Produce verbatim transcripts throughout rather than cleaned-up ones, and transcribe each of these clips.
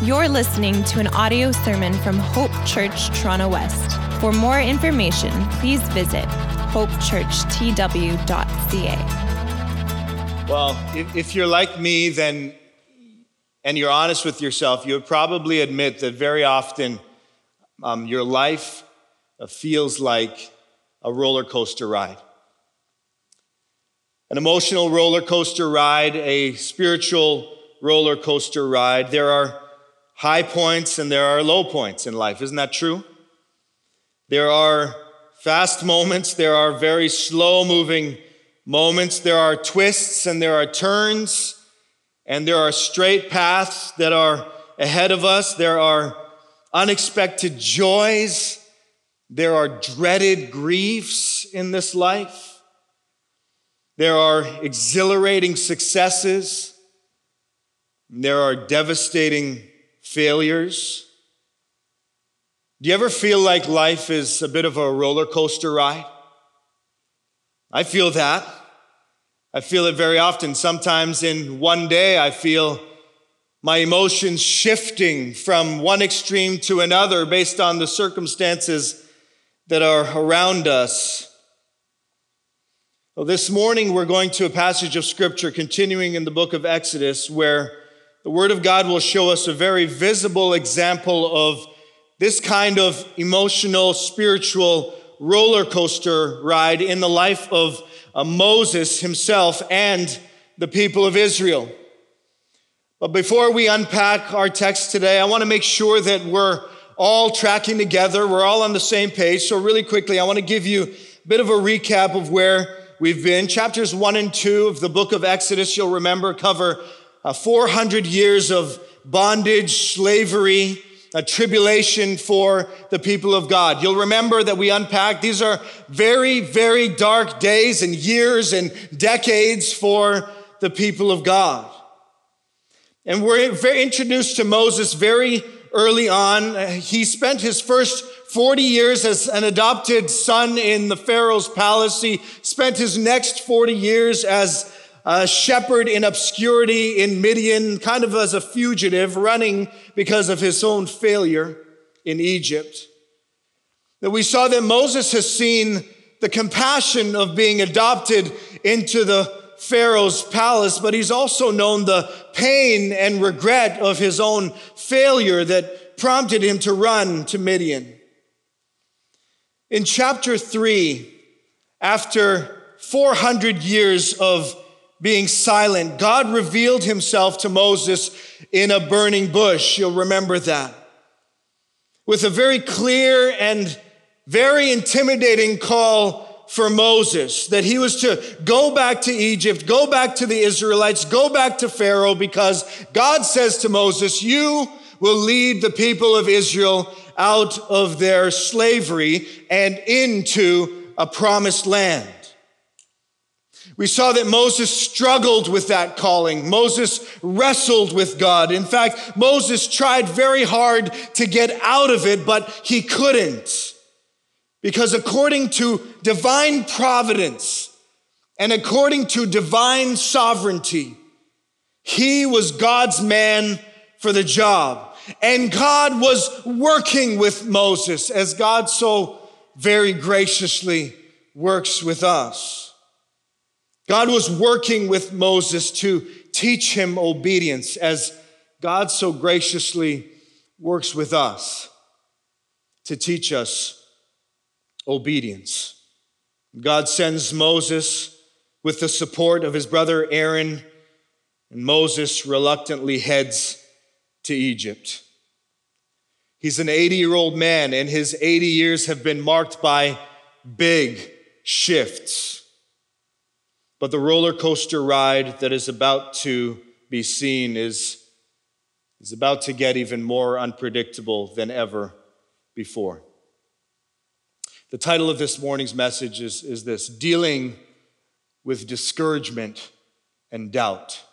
You're listening to an audio sermon from Hope Church Toronto West. For more information, please visit hope church t w dot c a. Well, if, if you're like me, then, and you're honest with yourself, you would probably admit that very often um, your life uh, feels like a roller coaster ride. An emotional roller coaster ride, a spiritual roller coaster ride. There are high points and there are low points in life. Isn't that true? There are fast moments. There are very slow moving moments. There are twists and there are turns. And there are straight paths that are ahead of us. There are unexpected joys. There are dreaded griefs in this life. There are exhilarating successes. There are devastating failures. Do you ever feel like life is a bit of a roller coaster ride? I feel that. I feel it very often. Sometimes in one day, I feel my emotions shifting from one extreme to another based on the circumstances that are around us. Well, this morning, we're going to a passage of Scripture continuing in the book of Exodus where the Word of God will show us a very visible example of this kind of emotional, spiritual roller coaster ride in the life of uh, Moses himself and the people of Israel. But before we unpack our text today, I want to make sure that we're all tracking together. We're all on the same page. So really quickly, I want to give you a bit of a recap of where we've been. Chapters one and two of the book of Exodus, you'll remember, cover uh, four hundred years of bondage, slavery, a tribulation for the people of God. You'll remember that we unpacked, these are very, very dark days and years and decades for the people of God. And we're very introduced to Moses very early on. He spent his first forty years as an adopted son in the Pharaoh's palace. He spent his next forty years as a shepherd in obscurity in Midian, kind of as a fugitive, running because of his own failure in Egypt. That we saw that Moses has seen the compassion of being adopted into the Pharaoh's palace, but he's also known the pain and regret of his own failure that prompted him to run to Midian. In chapter three, after four hundred years of being silent, God revealed himself to Moses in a burning bush. You'll remember that. With a very clear and very intimidating call for Moses, that he was to go back to Egypt, go back to the Israelites, go back to Pharaoh, because God says to Moses, you will lead the people of Israel out of their slavery and into a promised land. We saw that Moses struggled with that calling. Moses wrestled with God. In fact, Moses tried very hard to get out of it, but he couldn't. Because according to divine providence and according to divine sovereignty, he was God's man for the job. And God was working with Moses as God so very graciously works with us. God was working with Moses to teach him obedience as God so graciously works with us to teach us obedience. God sends Moses with the support of his brother Aaron, and Moses reluctantly heads to Egypt. He's an eighty-year-old man, and his eighty years have been marked by big shifts. But the roller coaster ride that is about to be seen is, is about to get even more unpredictable than ever before. The title of this morning's message is, is this: Dealing with Discouragement and Doubt.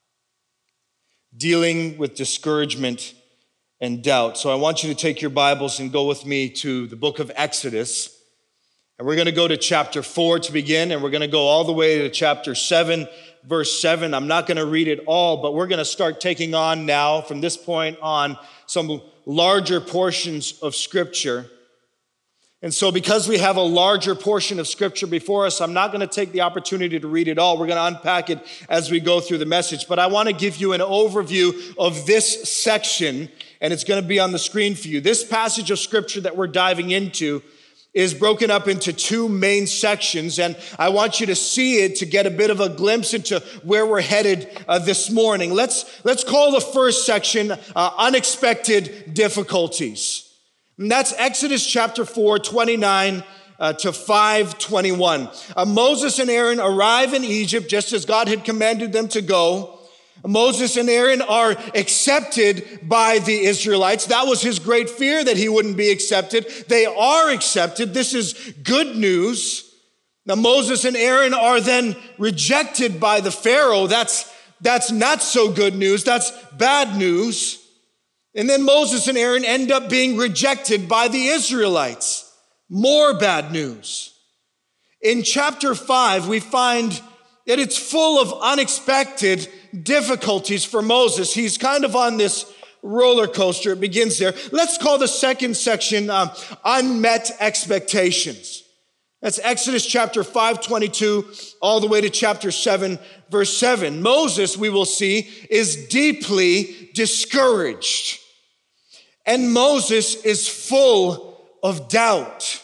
Dealing with discouragement and doubt. So I want you to take your Bibles and go with me to the book of Exodus. And we're going to go to chapter four to begin, and we're going to go all the way to chapter seven, verse seven. I'm not going to read it all, but we're going to start taking on now, from this point on, some larger portions of Scripture. And so because we have a larger portion of Scripture before us, I'm not going to take the opportunity to read it all. We're going to unpack it as we go through the message. But I want to give you an overview of this section, and it's going to be on the screen for you. This passage of Scripture that we're diving into is broken up into two main sections, and I want you to see it to get a bit of a glimpse into where we're headed uh, this morning. Let's, let's call the first section uh, Unexpected Difficulties. And that's Exodus chapter four, twenty-nine uh, to five twenty-one. Uh, Moses and Aaron arrive in Egypt just as God had commanded them to go. Moses and Aaron are accepted by the Israelites. That was his great fear, that he wouldn't be accepted. They are accepted. This is good news. Now, Moses and Aaron are then rejected by the Pharaoh. That's, that's not so good news. That's bad news. And then Moses and Aaron end up being rejected by the Israelites. More bad news. In chapter five, we find that it's full of unexpected difficulties for Moses. He's kind of on this roller coaster. It begins there. Let's call the second section um, Unmet Expectations. That's Exodus chapter five, twenty-two, all the way to chapter seven, verse seven. Moses, we will see, is deeply discouraged. And Moses is full of doubt.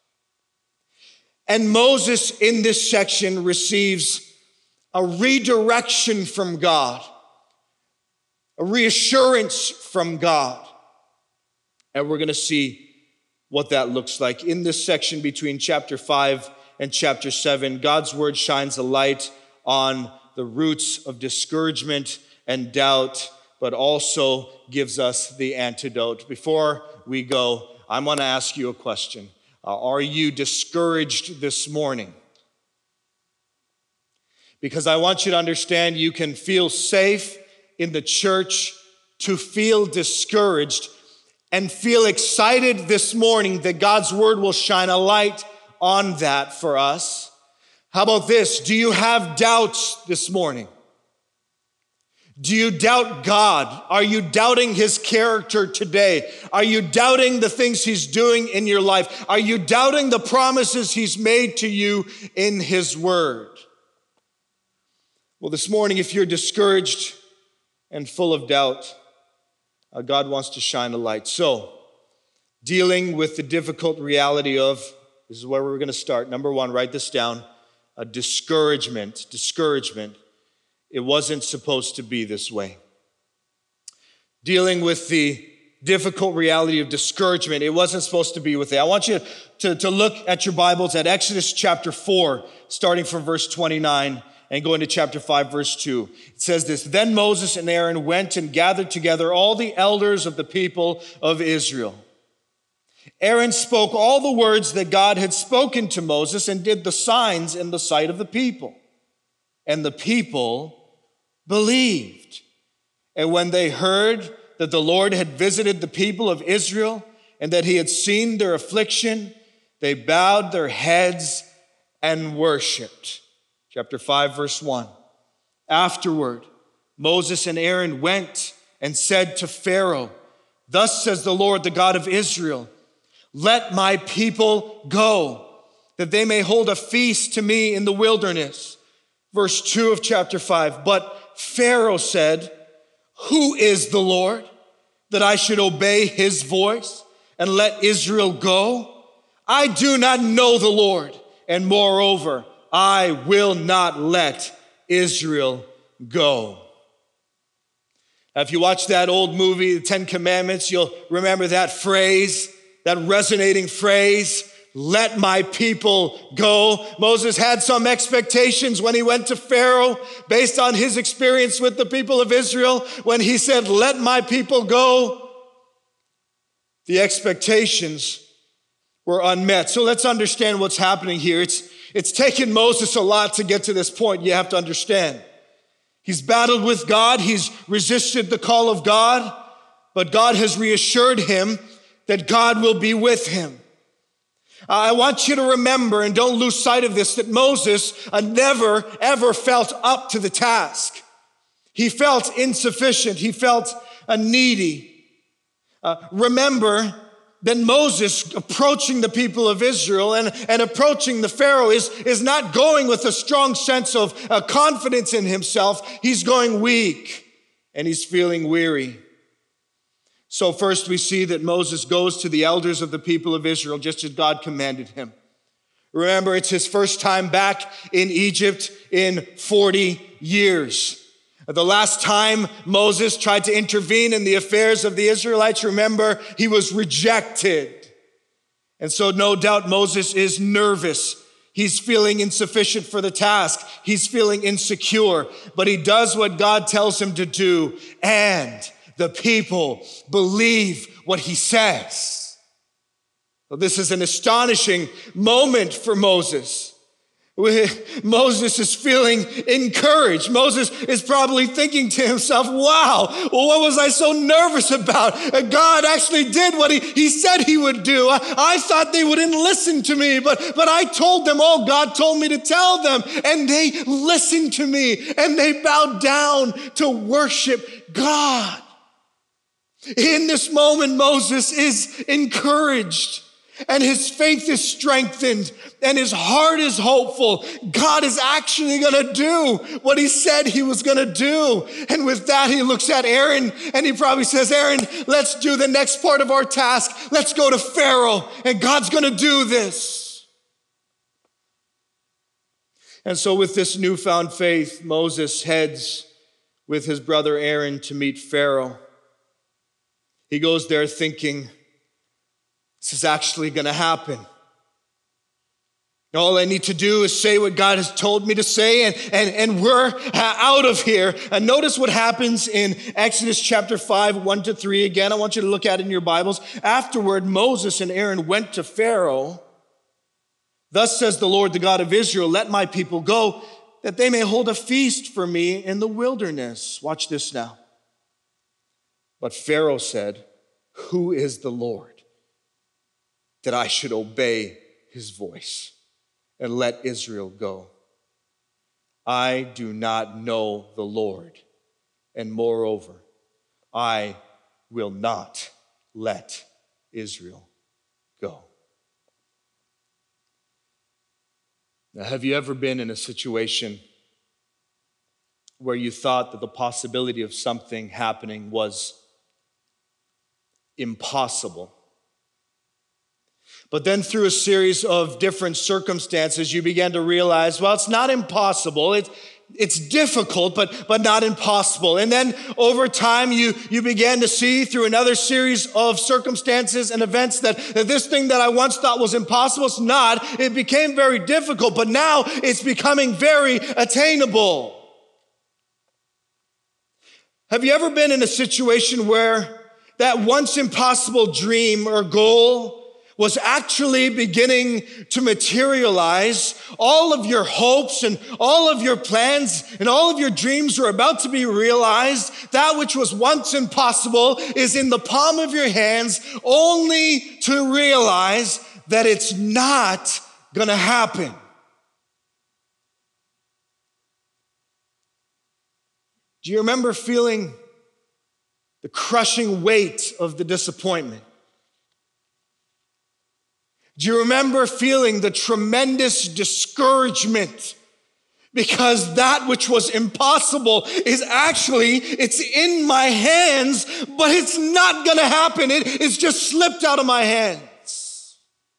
And Moses in this section receives a redirection from God, a reassurance from God. And we're going to see what that looks like. In this section between chapter five and chapter seven, God's word shines a light on the roots of discouragement and doubt, but also gives us the antidote. Before we go, I want to ask you a question. Uh, are you discouraged this morning? Because I want you to understand you can feel safe in the church to feel discouraged and feel excited this morning that God's word will shine a light on that for us. How about this? Do you have doubts this morning? Do you doubt God? Are you doubting his character today? Are you doubting the things he's doing in your life? Are you doubting the promises he's made to you in his word? Well, this morning, if you're discouraged and full of doubt, uh, God wants to shine a light. So, dealing with the difficult reality of, this is where we're going to start. Number one, write this down, a discouragement. Discouragement. It wasn't supposed to be this way. Dealing with the difficult reality of discouragement, it wasn't supposed to be with it. I want you to, to look at your Bibles at Exodus chapter four, starting from verse twenty-nine. And go into chapter five, verse two. It says this, Then Moses and Aaron went and gathered together all the elders of the people of Israel. Aaron spoke all the words that God had spoken to Moses and did the signs in the sight of the people. And the people believed. And when they heard that the Lord had visited the people of Israel and that he had seen their affliction, they bowed their heads and worshiped. Chapter five, verse one. Afterward, Moses and Aaron went and said to Pharaoh, Thus says the Lord, the God of Israel, Let my people go, that they may hold a feast to me in the wilderness. Verse two of chapter five. But Pharaoh said, Who is the Lord, that I should obey his voice and let Israel go? I do not know the Lord, and moreover, I will not let Israel go. Now, if you watch that old movie, The Ten Commandments, you'll remember that phrase, that resonating phrase, let my people go. Moses had some expectations when he went to Pharaoh based on his experience with the people of Israel. When he said, let my people go, the expectations were unmet. So let's understand what's happening here. It's It's taken Moses a lot to get to this point, you have to understand. He's battled with God, he's resisted the call of God, but God has reassured him that God will be with him. I want you to remember, and don't lose sight of this, that Moses uh, never, ever felt up to the task. He felt insufficient. He felt uh, needy. Uh, remember that Moses approaching the people of Israel and, and approaching the Pharaoh is, is not going with a strong sense of uh, confidence in himself. He's going weak and he's feeling weary. So first we see that Moses goes to the elders of the people of Israel just as God commanded him. Remember, it's his first time back in Egypt in forty years. The last time Moses tried to intervene in the affairs of the Israelites, remember, he was rejected. And so no doubt Moses is nervous. He's feeling insufficient for the task. He's feeling insecure, but he does what God tells him to do, and the people believe what he says. Well, this is an astonishing moment for Moses. Moses is feeling encouraged. Moses is probably thinking to himself, wow, well, what was I so nervous about? God actually did what he, he said he would do. I, I thought they wouldn't listen to me, but, but I told them all God told me to tell them, and they listened to me, and they bowed down to worship God. In this moment, Moses is encouraged, and his faith is strengthened, and his heart is hopeful. God is actually going to do what he said he was going to do. And with that, he looks at Aaron, and he probably says, Aaron, let's do the next part of our task. Let's go to Pharaoh, and God's going to do this. And so with this newfound faith, Moses heads with his brother Aaron to meet Pharaoh. He goes there thinking, this is actually going to happen. All I need to do is say what God has told me to say, and, and, and we're out of here. And notice what happens in Exodus chapter five, one to three. Again, I want you to look at it in your Bibles. Afterward, Moses and Aaron went to Pharaoh. Thus says the Lord, the God of Israel, let my people go, that they may hold a feast for me in the wilderness. Watch this now. But Pharaoh said, who is the Lord, that I should obey his voice and let Israel go? I do not know the Lord, and moreover, I will not let Israel go. Now, have you ever been in a situation where you thought that the possibility of something happening was impossible? But then through a series of different circumstances, you began to realize, well, it's not impossible. It's, it's difficult, but, but not impossible. And then over time, you, you began to see through another series of circumstances and events that, that this thing that I once thought was impossible, it's not. It became very difficult, but now it's becoming very attainable. Have you ever been in a situation where that once impossible dream or goal was actually beginning to materialize? All of your hopes and all of your plans and all of your dreams were about to be realized. That which was once impossible is in the palm of your hands, only to realize that it's not going to happen. Do you remember feeling the crushing weight of the disappointment? Do you remember feeling the tremendous discouragement? Because that which was impossible is actually, it's in my hands, but it's not going to happen. It, it's just slipped out of my hands.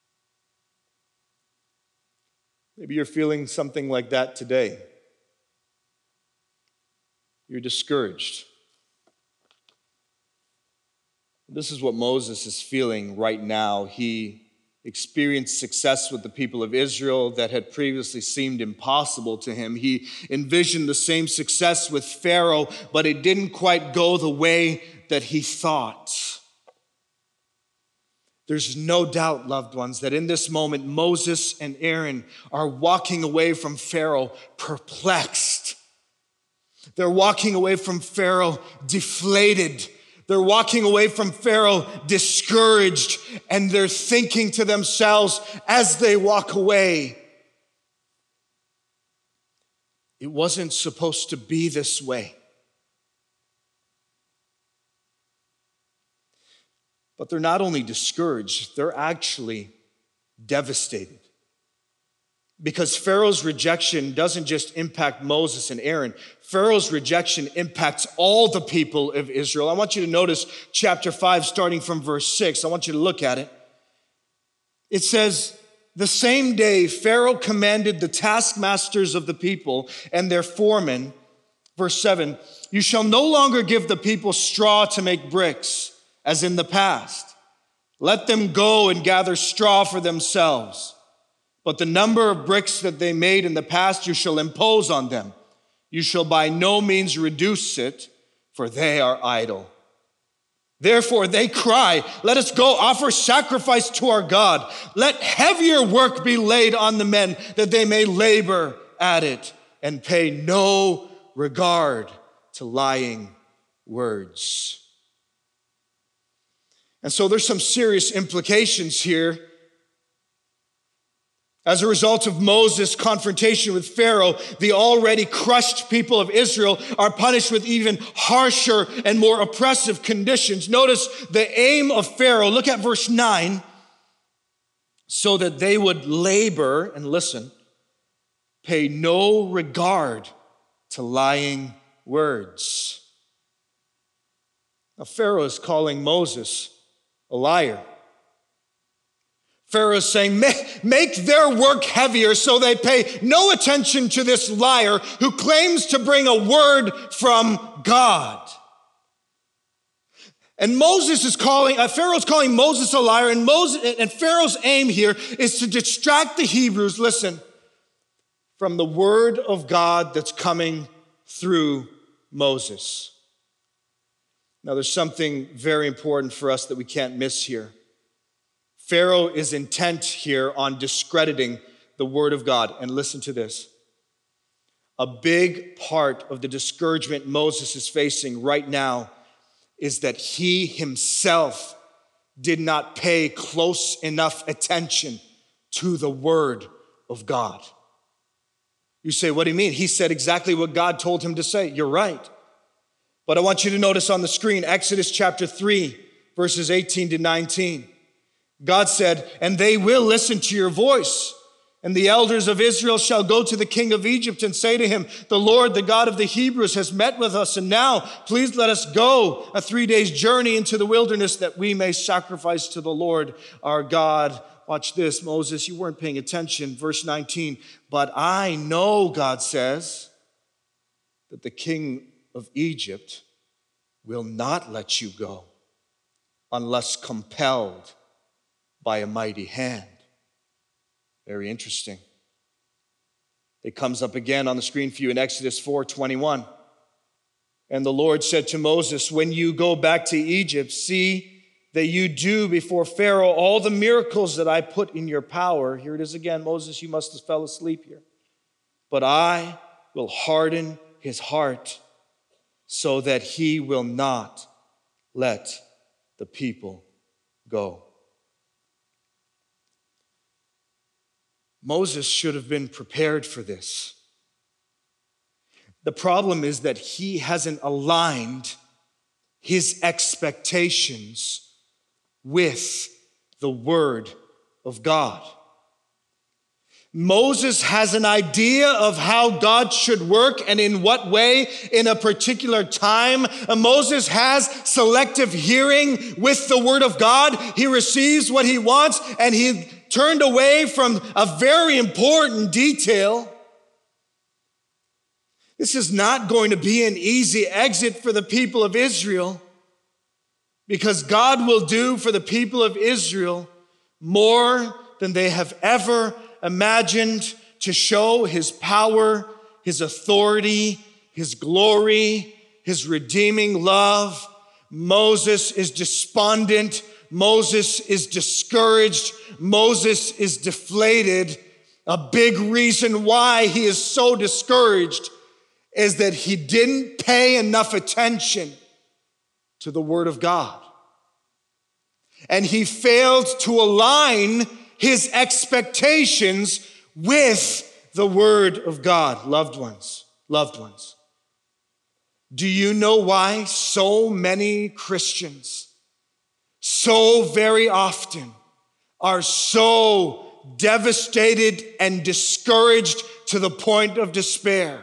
Maybe you're feeling something like that today. You're discouraged. This is what Moses is feeling right now. He experienced success with the people of Israel that had previously seemed impossible to him. He envisioned the same success with Pharaoh, but it didn't quite go the way that he thought. There's no doubt, loved ones, that in this moment, Moses and Aaron are walking away from Pharaoh perplexed. They're walking away from Pharaoh deflated. They're walking away from Pharaoh discouraged, and they're thinking to themselves as they walk away, it wasn't supposed to be this way. But they're not only discouraged, they're actually devastated. Because Pharaoh's rejection doesn't just impact Moses and Aaron. Pharaoh's rejection impacts all the people of Israel. I want you to notice chapter five, starting from verse six. I want you to look at it. It says, the same day Pharaoh commanded the taskmasters of the people and their foremen, verse seven, you shall no longer give the people straw to make bricks, as in the past. Let them go and gather straw for themselves. But the number of bricks that they made in the past you shall impose on them. You shall by no means reduce it, for they are idle. Therefore they cry, let us go offer sacrifice to our God. Let heavier work be laid on the men, that they may labor at it and pay no regard to lying words. And so there's some serious implications here. As a result of Moses' confrontation with Pharaoh, the already crushed people of Israel are punished with even harsher and more oppressive conditions. Notice the aim of Pharaoh. Look at verse nine. So that they would labor, and listen, pay no regard to lying words. Now, Pharaoh is calling Moses a liar. Pharaoh is saying, make their work heavier so they pay no attention to this liar who claims to bring a word from God. And Moses is calling, uh, Pharaoh's calling Moses a liar, and Moses and Pharaoh's aim here is to distract the Hebrews, listen, from the word of God that's coming through Moses. Now, there's something very important for us that we can't miss here. Pharaoh is intent here on discrediting the word of God. And listen to this. A big part of the discouragement Moses is facing right now is that he himself did not pay close enough attention to the word of God. You say, what do you mean? He said exactly what God told him to say. You're right. But I want you to notice on the screen, Exodus chapter three, verses eighteen to nineteen. God said, and they will listen to your voice. And the elders of Israel shall go to the king of Egypt and say to him, the Lord, the God of the Hebrews, has met with us. And now, please let us go a three days journey into the wilderness that we may sacrifice to the Lord our God. Watch this, Moses, you weren't paying attention. Verse nineteen, but I know, God says, that the king of Egypt will not let you go unless compelled by a mighty hand. Very interesting. It comes up again on the screen for you in Exodus four twenty-one. And the Lord said to Moses, when you go back to Egypt, see that you do before Pharaoh all the miracles that I put in your power. Here it is again, Moses, you must have fell asleep here. But I will harden his heart so that he will not let the people go. Moses should have been prepared for this. The problem is that he hasn't aligned his expectations with the word of God. Moses has an idea of how God should work and in what way in a particular time. And Moses has selective hearing with the word of God. He receives what he wants, and he turned away from a very important detail. This is not going to be an easy exit for the people of Israel, because God will do for the people of Israel more than they have ever imagined to show his power, his authority, his glory, his redeeming love. Moses is despondent. Moses is discouraged. Moses is deflated. A big reason why he is so discouraged is that he didn't pay enough attention to the Word of God. And he failed to align his expectations with the Word of God. Loved ones, loved ones. Do you know why so many Christians so very often are so devastated and discouraged to the point of despair?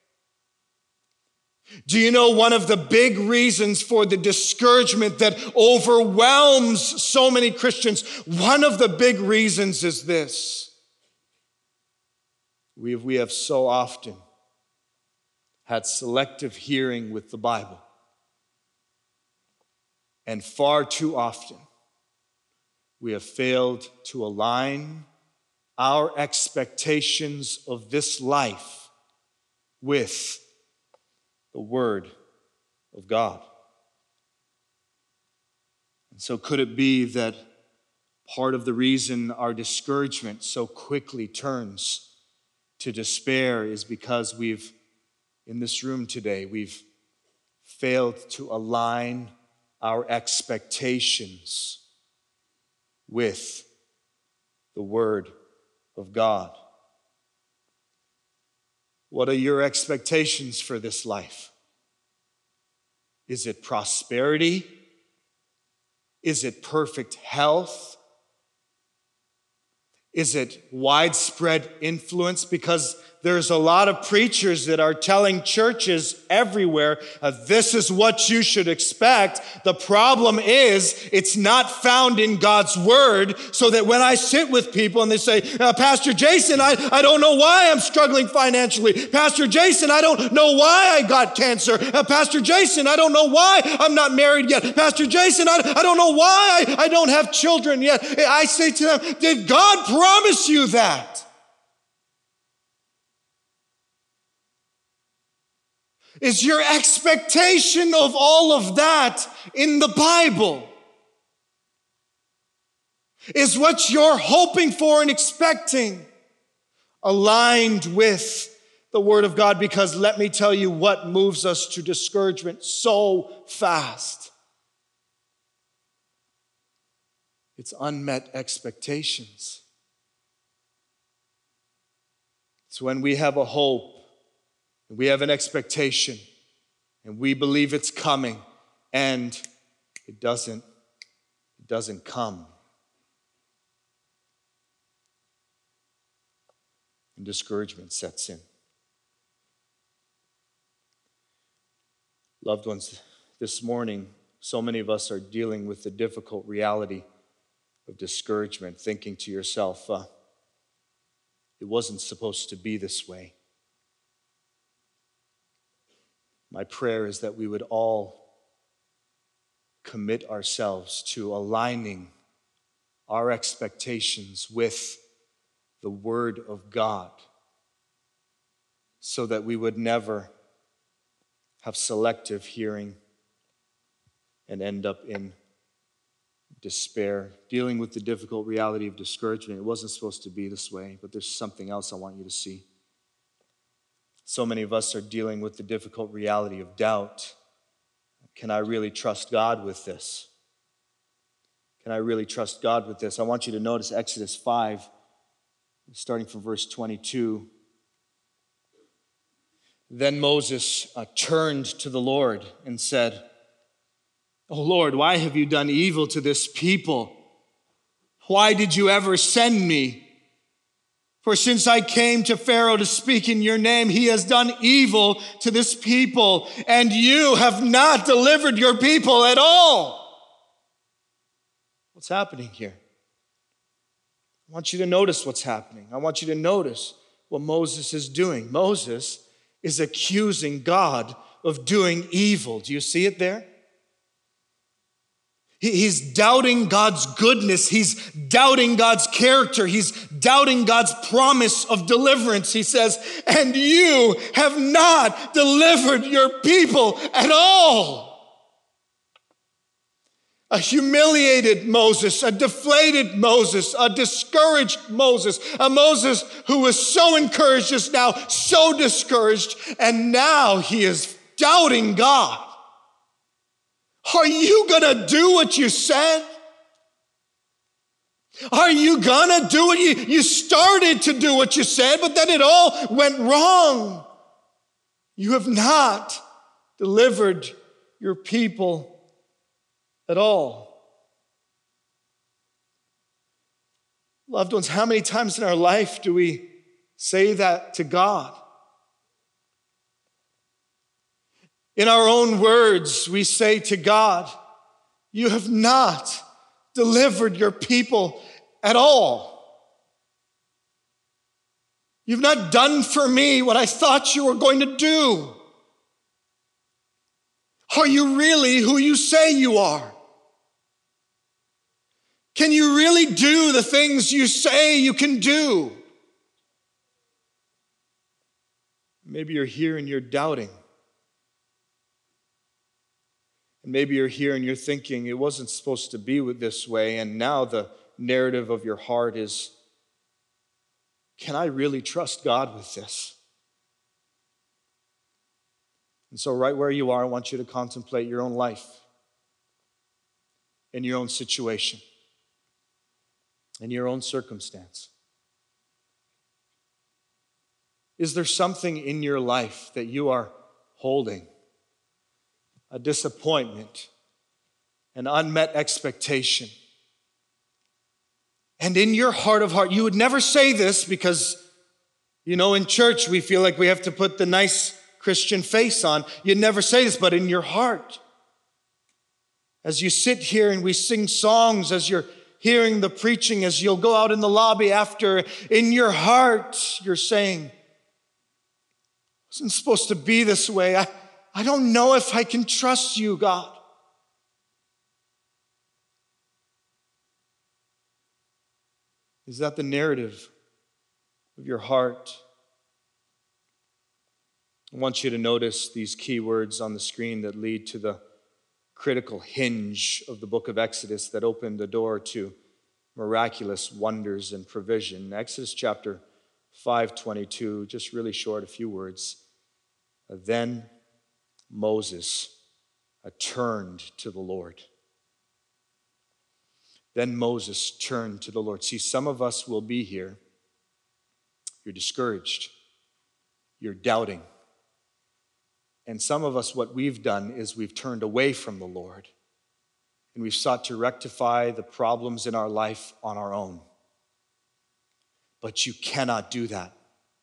Do you know one of the big reasons for the discouragement that overwhelms so many Christians? One of the big reasons is this. We have, we have so often had selective hearing with the Bible. And far too often, we have failed to align our expectations of this life with the Word of God. And so could it be that part of the reason our discouragement so quickly turns to despair is because we've, in this room today, we've failed to align our expectations with the Word of God? What are your expectations for this life? Is it prosperity? Is it perfect health? Is it widespread influence? Because there's a lot of preachers that are telling churches everywhere, uh, this is what you should expect. The problem is it's not found in God's Word, so that when I sit with people and they say, uh, Pastor Jason, I, I don't know why I'm struggling financially. Pastor Jason, I don't know why I got cancer. Uh, Pastor Jason, I don't know why I'm not married yet. Pastor Jason, I, I don't know why I, I don't have children yet. I say to them, did God promise you that? Is your expectation of all of that in the Bible? Is what you're hoping for and expecting aligned with the Word of God? Because let me tell you what moves us to discouragement so fast. It's unmet expectations. It's when we have a hope, we have an expectation, and we believe it's coming, and it doesn't, it doesn't come. And discouragement sets in. Loved ones, this morning, so many of us are dealing with the difficult reality of discouragement, thinking to yourself, uh, it wasn't supposed to be this way. My prayer is that we would all commit ourselves to aligning our expectations with the Word of God, so that we would never have selective hearing and end up in despair, dealing with the difficult reality of discouragement. It wasn't supposed to be this way, but there's something else I want you to see. So many of us are dealing with the difficult reality of doubt. Can I really trust God with this? Can I really trust God with this? I want you to notice Exodus five, starting from verse twenty-two. Then Moses uh, turned to the Lord and said, "Oh Lord, why have you done evil to this people? Why did you ever send me? For since I came to Pharaoh to speak in your name, he has done evil to this people, and you have not delivered your people at all." What's happening here? I want you to notice what's happening. I want you to notice what Moses is doing. Moses is accusing God of doing evil. Do you see it there? He's doubting God's goodness. He's doubting God's character. He's doubting God's promise of deliverance. He says, and you have not delivered your people at all. A humiliated Moses, a deflated Moses, a discouraged Moses, a Moses who was so encouraged just now, so discouraged, and now he is doubting God. Are you gonna do what you said? Are you gonna do what you, you started to do what you said, but then it all went wrong? You have not delivered your people at all. Loved ones, how many times in our life do we say that to God? In our own words, we say to God, you have not delivered your people at all. You've not done for me what I thought you were going to do. Are you really who you say you are? Can you really do the things you say you can do? Maybe you're here and you're doubting. And maybe you're here and you're thinking it wasn't supposed to be this way, and now the narrative of your heart is, can I really trust God with this? And so right where you are, I want you to contemplate your own life and your own situation and your own circumstance. Is there something in your life that you are holding? A disappointment, an unmet expectation. And in your heart of heart, you would never say this because, you know, in church we feel like we have to put the nice Christian face on. You'd never say this, but in your heart, as you sit here and we sing songs, as you're hearing the preaching, as you'll go out in the lobby after, in your heart, you're saying, it wasn't supposed to be this way. I, I don't know if I can trust you, God. Is that the narrative of your heart? I want you to notice these key words on the screen that lead to the critical hinge of the book of Exodus that opened the door to miraculous wonders and provision. Exodus chapter five twenty-two, just really short, a few words. Then Moses turned to the Lord. Then Moses turned to the Lord. See, some of us will be here. You're discouraged. You're doubting. And some of us, what we've done is we've turned away from the Lord. And we've sought to rectify the problems in our life on our own. But you cannot do that.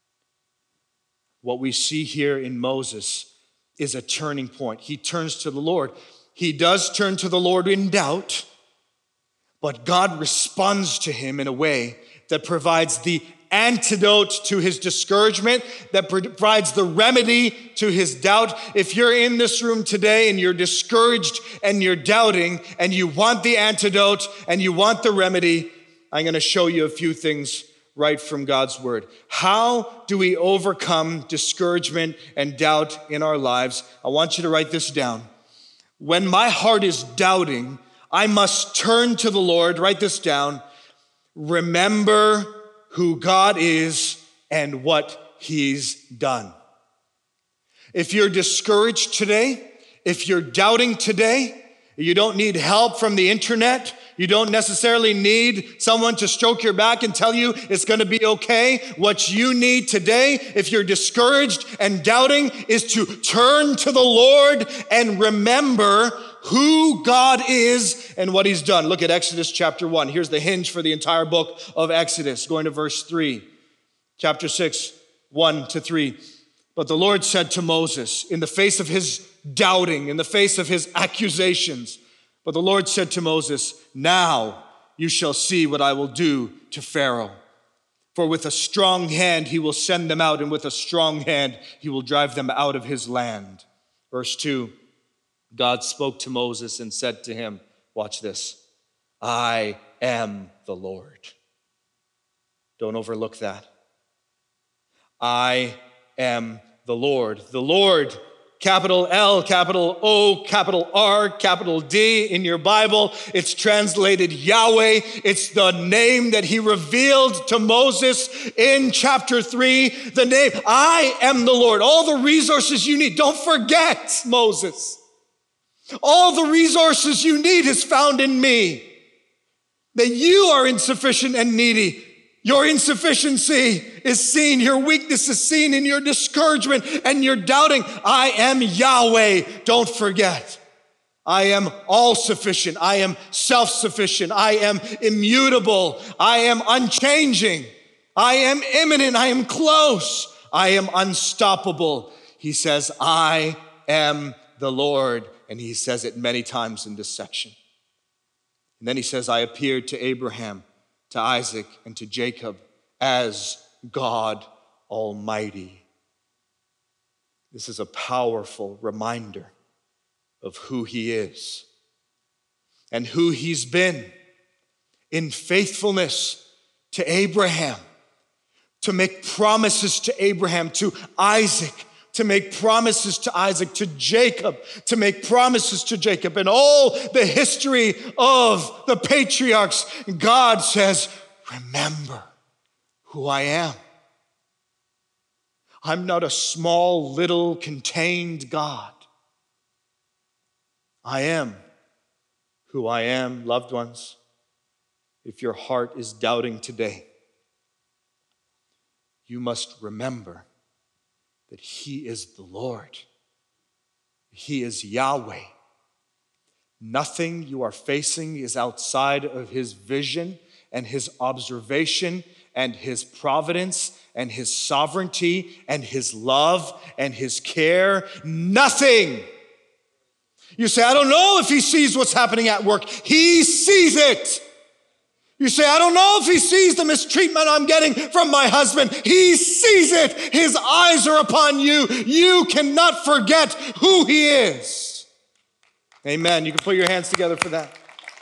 What we see here in Moses is a turning point. He turns to the Lord. He does turn to the Lord in doubt, but God responds to him in a way that provides the antidote to his discouragement, that provides the remedy to his doubt. If you're in this room today and you're discouraged and you're doubting and you want the antidote and you want the remedy, I'm going to show you a few things right from God's word. How do we overcome discouragement and doubt in our lives? I want you to write this down. When my heart is doubting, I must turn to the Lord. Write this down. Remember who God is and what he's done. If you're discouraged today, if you're doubting today, you don't need help from the internet. You don't necessarily need someone to stroke your back and tell you it's going to be okay. What you need today, if you're discouraged and doubting, is to turn to the Lord and remember who God is and what he's done. Look at Exodus chapter one. Here's the hinge for the entire book of Exodus. Going to verse three. Chapter six, one to three. But the Lord said to Moses, in the face of his doubting, in the face of his accusations, but the Lord said to Moses, now you shall see what I will do to Pharaoh. For with a strong hand he will send them out, and with a strong hand he will drive them out of his land. Verse two, God spoke to Moses and said to him, watch this, I am the Lord. Don't overlook that. I am the Lord. The Lord, capital L, capital O, capital R, capital D in your Bible. It's translated Yahweh. It's the name that he revealed to Moses in chapter three. The name, I am the Lord. All the resources you need. Don't forget, Moses. All the resources you need is found in me. That you are insufficient and needy. Your insufficiency is seen. Your weakness is seen in your discouragement and your doubting. I am Yahweh. Don't forget. I am all sufficient. I am self-sufficient. I am immutable. I am unchanging. I am imminent. I am close. I am unstoppable. He says, I am the Lord. And he says it many times in this section. And then he says, I appeared to Abraham, to Isaac, and to Jacob as God Almighty. This is a powerful reminder of who he is and who he's been in faithfulness to Abraham, to make promises to Abraham, to Isaac, to make promises to Isaac, to Jacob, to make promises to Jacob. And all the history of the patriarchs, God says, remember who I am. I'm not a small, little, contained God. I am who I am, loved ones. If your heart is doubting today, you must remember that he is the Lord. He is Yahweh. Nothing you are facing is outside of his vision and his observation and his providence and his sovereignty and his love and his care. Nothing. You say, I don't know if he sees what's happening at work. He sees it. You say, I don't know if he sees the mistreatment I'm getting from my husband. He sees it. His eyes are upon you. You cannot forget who he is. Amen. You can put your hands together for that.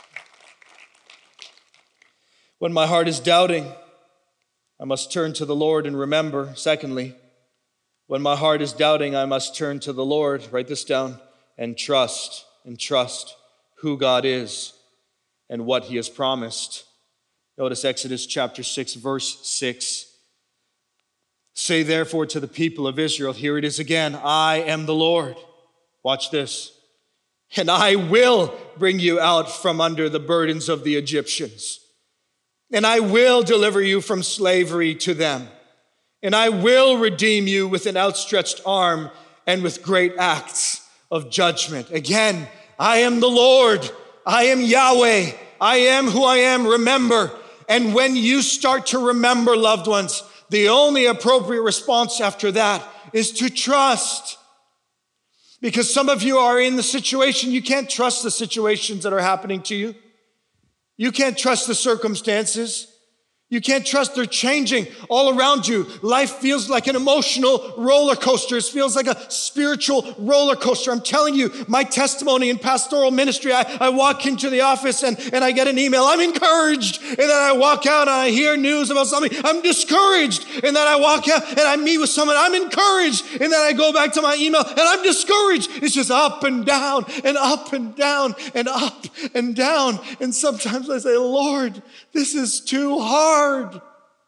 When my heart is doubting, I must turn to the Lord and remember. Secondly, when my heart is doubting, I must turn to the Lord. Write this down. And trust, and trust who God is and what he has promised. Notice Exodus chapter six, verse six. Say therefore to the people of Israel, here it is again, I am the Lord. Watch this. And I will bring you out from under the burdens of the Egyptians. And I will deliver you from slavery to them. And I will redeem you with an outstretched arm and with great acts of judgment. Again, I am the Lord. I am Yahweh. I am who I am. Remember. And when you start to remember, loved ones, the only appropriate response after that is to trust. Because some of you are in the situation, you can't trust the situations that are happening to you. You can't trust the circumstances. You can't trust they're changing all around you. Life feels like an emotional roller coaster. It feels like a spiritual roller coaster. I'm telling you, my testimony in pastoral ministry, I, I walk into the office and, and I get an email. I'm encouraged. And then I walk out and I hear news about something. I'm discouraged. And then I walk out and I meet with someone. I'm encouraged. And then I go back to my email and I'm discouraged. It's just up and down and up and down and up and down. And sometimes I say, Lord, this is too hard. But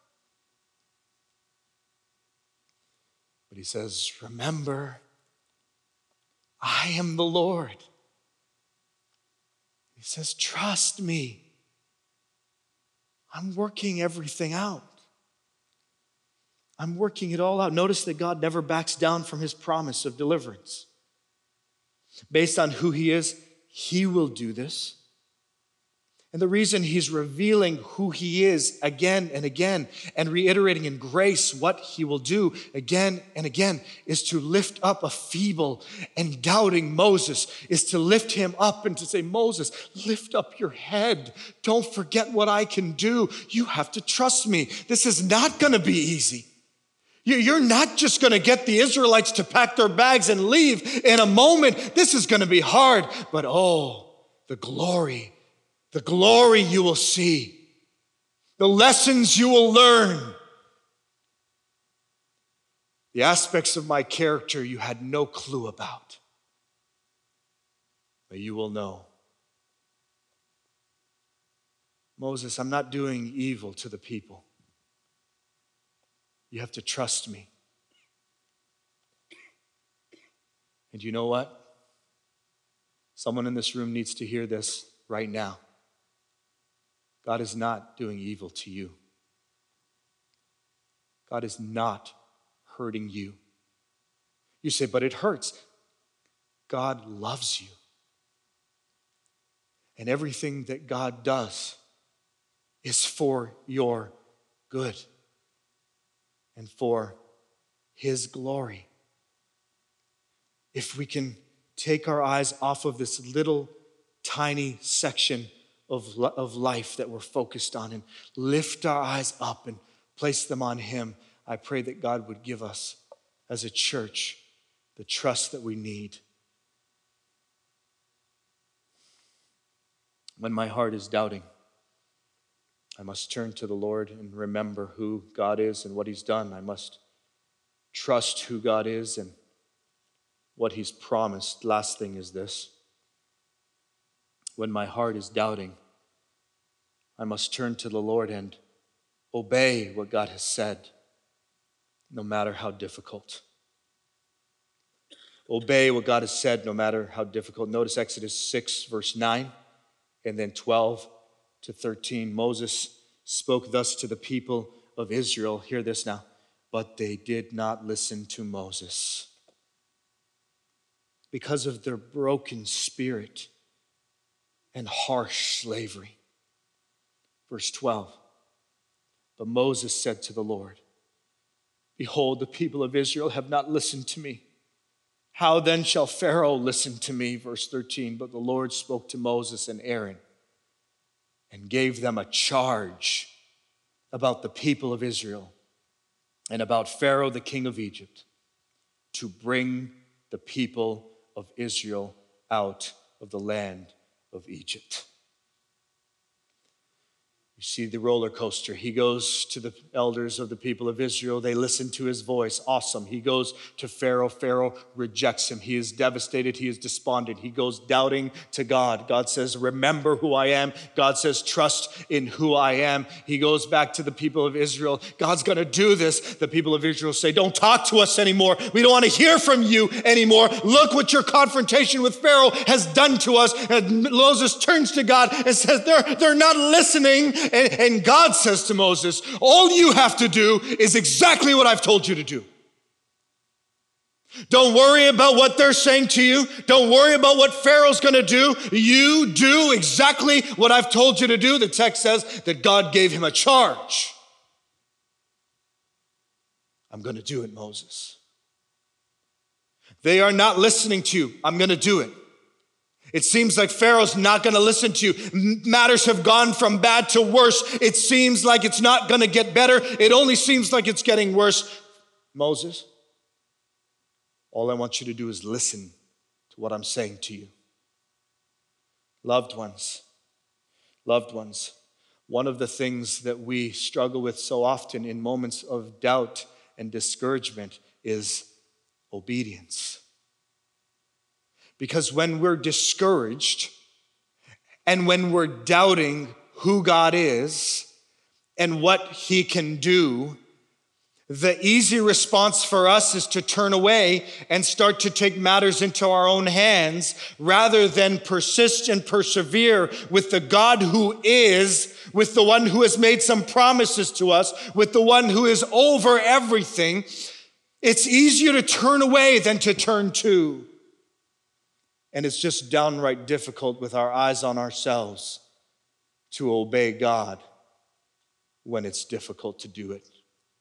he says, remember, I am the Lord. He says, trust me. I'm working everything out. I'm working it all out. Notice that God never backs down from his promise of deliverance. Based on who he is, he will do this. And the reason he's revealing who he is again and again and reiterating in grace what he will do again and again is to lift up a feeble and doubting Moses, is to lift him up and to say, Moses, lift up your head. Don't forget what I can do. You have to trust me. This is not going to be easy. You're not just going to get the Israelites to pack their bags and leave in a moment. This is going to be hard. But oh, the glory The glory you will see, the lessons you will learn, the aspects of my character you had no clue about, but you will know. Moses, I'm not doing evil to the people. You have to trust me. And you know what? Someone in this room needs to hear this right now. God is not doing evil to you. God is not hurting you. You say, but it hurts. God loves you. And everything that God does is for your good and for His glory. If we can take our eyes off of this little tiny section of, of life that we're focused on and lift our eyes up and place them on Him, I pray that God would give us as a church the trust that we need. When my heart is doubting, I must turn to the Lord and remember who God is and what He's done. I must trust who God is and what He's promised. Last thing is this. When my heart is doubting, I must turn to the Lord and obey what God has said, no matter how difficult. Obey what God has said, no matter how difficult. Notice Exodus six, verse nine, and then twelve to thirteen. Moses spoke thus to the people of Israel. Hear this now. But they did not listen to Moses because of their broken spirit and harsh slavery. Verse twelve. But Moses said to the Lord, behold, the people of Israel have not listened to me. How then shall Pharaoh listen to me? Verse thirteen. But the Lord spoke to Moses and Aaron and gave them a charge about the people of Israel and about Pharaoh, the king of Egypt, to bring the people of Israel out of the land of Egypt. You see the roller coaster. He goes to the elders of the people of Israel. They listen to his voice. Awesome. He goes to Pharaoh. Pharaoh rejects him. He is devastated. He is despondent. He goes doubting to God. God says, remember who I am. God says, trust in who I am. He goes back to the people of Israel. God's going to do this. The people of Israel say, don't talk to us anymore. We don't want to hear from you anymore. Look what your confrontation with Pharaoh has done to us. And Moses turns to God and says, they're, they're not listening. And, and God says to Moses, all you have to do is exactly what I've told you to do. Don't worry about what they're saying to you. Don't worry about what Pharaoh's going to do. You do exactly what I've told you to do. The text says that God gave him a charge. I'm going to do it, Moses. They are not listening to you. I'm going to do it. It seems like Pharaoh's not going to listen to you. Matters have gone from bad to worse. It seems like it's not going to get better. It only seems like it's getting worse. Moses, all I want you to do is listen to what I'm saying to you. Loved ones, loved ones, one of the things that we struggle with so often in moments of doubt and discouragement is obedience. Because when we're discouraged and when we're doubting who God is and what He can do, the easy response for us is to turn away and start to take matters into our own hands rather than persist and persevere with the God who is, with the one who has made some promises to us, with the one who is over everything. It's easier to turn away than to turn to. And it's just downright difficult with our eyes on ourselves to obey God when it's difficult to do it.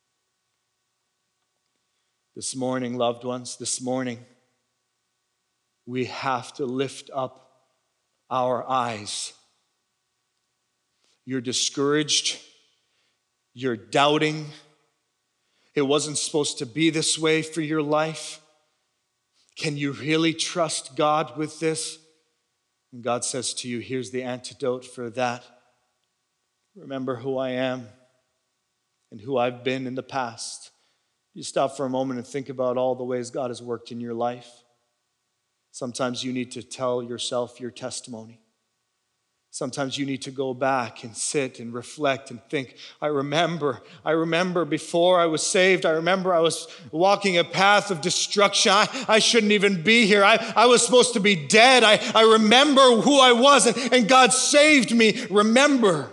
This morning, loved ones, this morning, we have to lift up our eyes. You're discouraged. You're doubting. It wasn't supposed to be this way for your life. Can you really trust God with this? And God says to you, here's the antidote for that. Remember who I am and who I've been in the past. You stop for a moment and think about all the ways God has worked in your life. Sometimes you need to tell yourself your testimony. Sometimes you need to go back and sit and reflect and think, I remember, I remember before I was saved, I remember I was walking a path of destruction. I, I shouldn't even be here. I, I was supposed to be dead. I, I remember who I was, and, and God saved me. Remember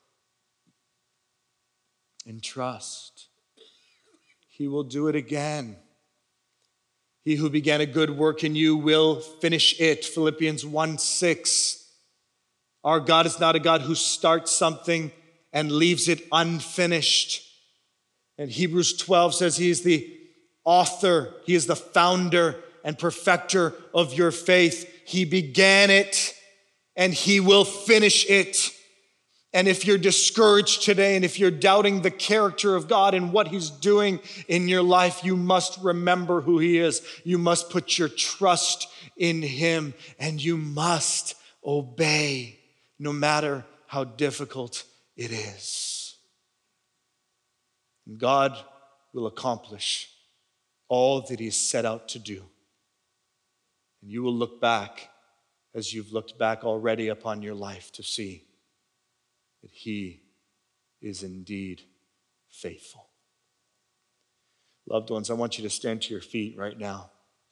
and trust. He will do it again. He who began a good work in you will finish it. Philippians one six. Our God is not a God who starts something and leaves it unfinished. And Hebrews twelve says he is the author, he is the founder and perfecter of your faith. He began it and he will finish it. And if you're discouraged today, and if you're doubting the character of God and what he's doing in your life, you must remember who he is. You must put your trust in him, and you must obey no matter how difficult it is. And God will accomplish all that he's set out to do. And you will look back as you've looked back already upon your life to see that he is indeed faithful. Loved ones, I want you to stand to your feet right now.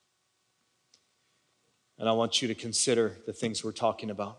And I want you to consider the things we're talking about.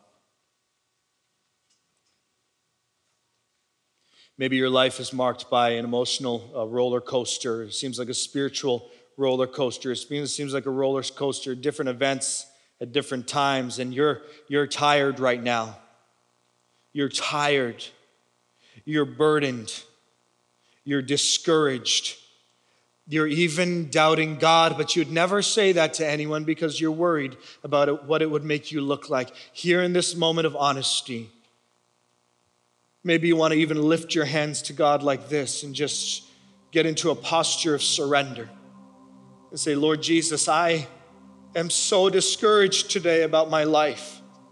Maybe your life is marked by an emotional uh, roller coaster. It seems like a spiritual roller coaster. It seems like a roller coaster, different events at different times, and you're, you're tired right now. You're tired. You're burdened. You're discouraged. You're even doubting God, but you'd never say that to anyone because you're worried about it, what it would make you look like. Here in this moment of honesty, maybe you want to even lift your hands to God like this and just get into a posture of surrender and say, Lord Jesus, I am so discouraged today about my life.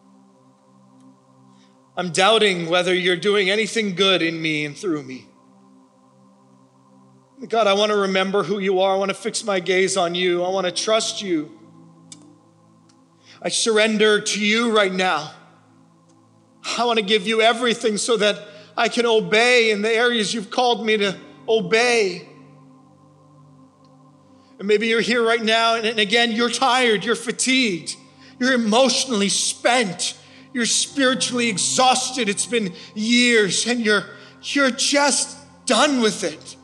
I'm doubting whether you're doing anything good in me and through me. God, I want to remember who you are. I want to fix my gaze on you. I want to trust you. I surrender to you right now. I want to give you everything so that I can obey in the areas you've called me to obey. And maybe you're here right now, and again, you're tired, you're fatigued, you're emotionally spent, you're spiritually exhausted. It's been years, and you're, you're just done with it.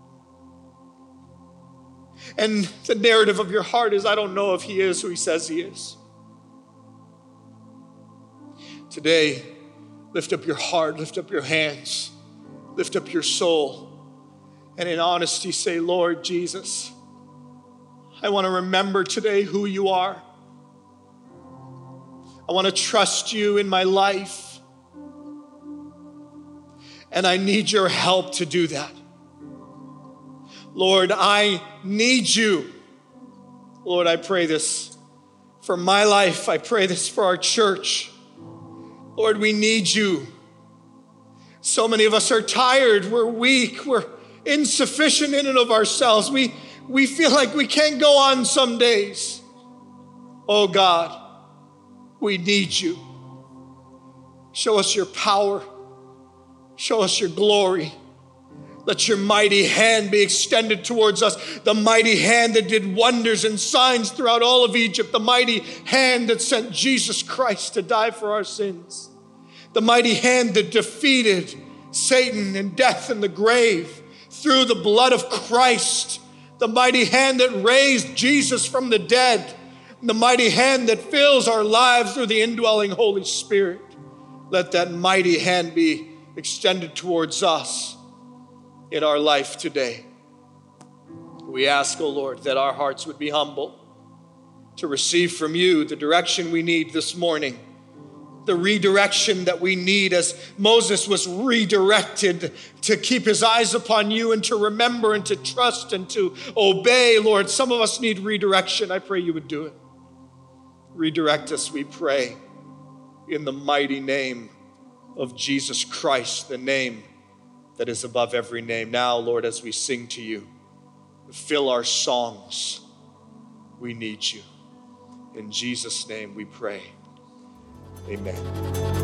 And the narrative of your heart is, I don't know if he is who he says he is. Today, lift up your heart, lift up your hands, lift up your soul, and in honesty say, Lord Jesus, I want to remember today who you are. I want to trust you in my life, and I need your help to do that. Lord, I need you. Lord, I pray this for my life. I pray this for our church. Lord, we need you. So many of us are tired. We're weak. We're insufficient in and of ourselves. We, we feel like we can't go on some days. Oh God, we need you. Show us your power. Show us your glory. Let your mighty hand be extended towards us. The mighty hand that did wonders and signs throughout all of Egypt. The mighty hand that sent Jesus Christ to die for our sins. The mighty hand that defeated Satan and death and the grave through the blood of Christ. The mighty hand that raised Jesus from the dead. The mighty hand that fills our lives through the indwelling Holy Spirit. Let that mighty hand be extended towards us in our life today. We ask, O Lord, that our hearts would be humble to receive from you the direction we need this morning, the redirection that we need as Moses was redirected to keep his eyes upon you and to remember and to trust and to obey. Lord, some of us need redirection. I pray you would do it. Redirect us, we pray, in the mighty name of Jesus Christ, the name that is above every name. Now, Lord, as we sing to you, fill our songs. We need you. In Jesus' name we pray. Amen.